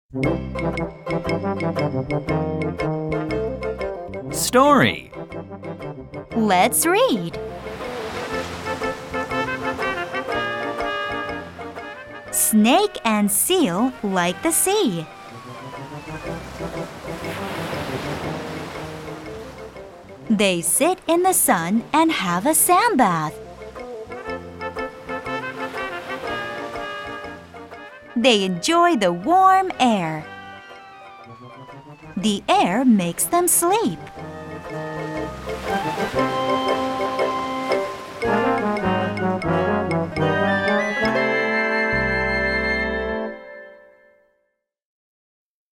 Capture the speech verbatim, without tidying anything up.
Story. Let's read. Snake and seal like the sea. They sit in the sun and have a sand bath. They enjoy the warm air. The air makes them sleep.